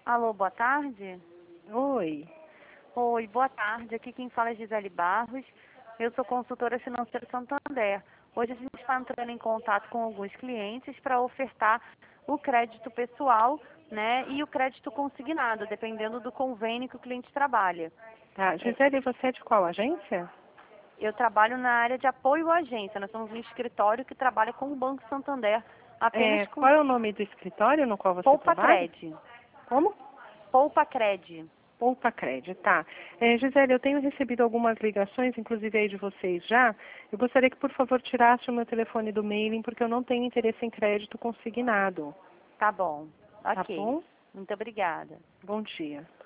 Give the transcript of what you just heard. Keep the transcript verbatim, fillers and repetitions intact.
Alô, boa tarde. Oi. Oi, boa tarde. Aqui quem fala é Gisele Barros. Eu sou consultora financeira Santander. Hoje a gente está entrando em contato com alguns clientes para ofertar o crédito pessoal, né, e o crédito consignado, dependendo do convênio que o cliente trabalha. Tá. É, Gisele, você é de qual agência? Eu trabalho na área de apoio à agência. Nós somos um escritório que trabalha com o Banco Santander, apenas É, com qual é o nome do escritório no qual você Poupa trabalha? Cred. Como? Poupa Cred. Poupa Crédito, tá. É, Gisele, eu tenho recebido algumas ligações, inclusive aí de vocês já. Eu gostaria que, por favor, tirasse o meu telefone do mailing, porque eu não tenho interesse em crédito consignado. Tá bom. Tá Ok. bom? Muito obrigada. Bom dia.